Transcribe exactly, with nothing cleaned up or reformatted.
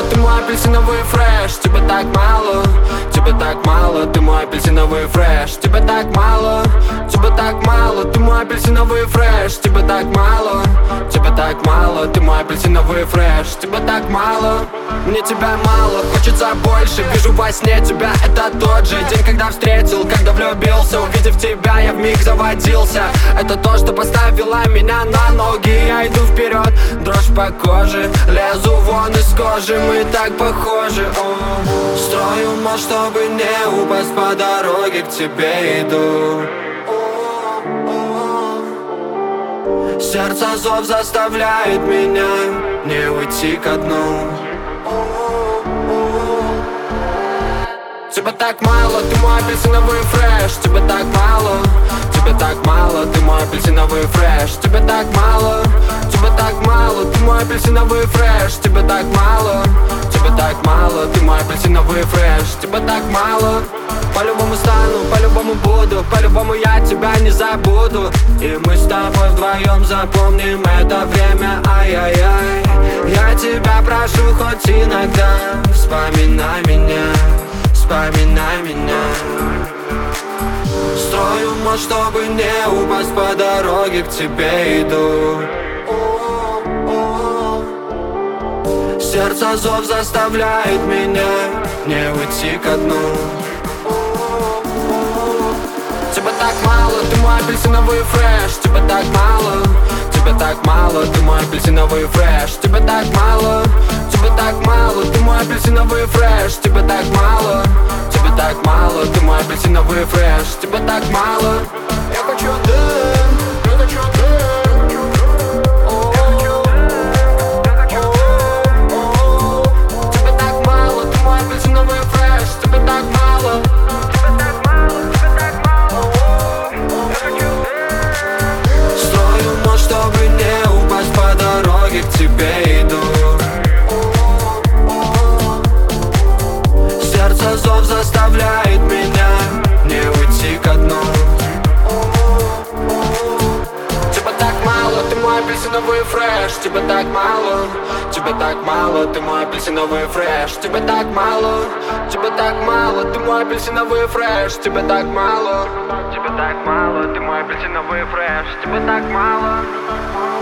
ты мой апельсиновый фреш. Тебя так мало, тебя так мало, ты мой апельсиновый фреш. Тебя так мало, тебя так мало, ты мой апельсиновый фреш. Тебя так мало, тебя так мало, ты мой апельсиновый фреш. Тебя так мало, мне тебя мало, хочется больше. Вижу во сне тебя, это тот же день, когда встретил, когда влюбился. Увидев тебя, я вмиг заводился. Это то, что поставило меня на ноги. Я иду вперед, дрожь по коже, лезу вон из кожи, мы так похожи. О, строю мост, чтобы не упасть, по дороге к тебе иду. Сердце зов заставляет меня не уйти ко дну. Тебя так мало, ты мой апельсиновый фреш. Тебя так мало, тебя так мало, ты мой апельсиновый фреш. Тебя так мало, тебя так мало, ты мой апельсиновый фреш. Тебя так мало, тебя так мало, ты мой апельсиновый фреш. Тебя так мало. По-любому стану, по-любому буду, по-любому я тебя не забуду. И мы с тобой вдвоем запомним это время, ай-яй-яй. Я тебя прошу хоть иногда, вспоминай меня, вспоминай меня. Строю мост, чтобы не упасть, по дороге к тебе иду. Сердце зов заставляет меня не уйти ко дну. Тебя так мало, ты мой апельсиновый фреш. Тебя так мало, тебя так мало, ты мой апельсиновый фреш. Тебя так мало, тебя так мало, ты мой апельсиновый фреш. Тебя так мало, тебя так мало, ты мой апельсиновый фреш. Тебя так мало. Я хочу дым, я хочу дым. Тебя так мало, ты мой апельсиновый фреш. Тебя так мало. Чтобы не упасть, по дороге к тебе иду. Сердце зов заставляет меня не уйти ко дну. Тебя так мало, ты мой апельсиновый фреш. Тебя так мало, тебя так мало, ты мой апельсиновый фреш. Тебя так мало, тебя так мало, ты мой апельсиновый фреш. Тебя так мало, тебя так мало, ты мой апельсиновый фреш. Тебя так мало.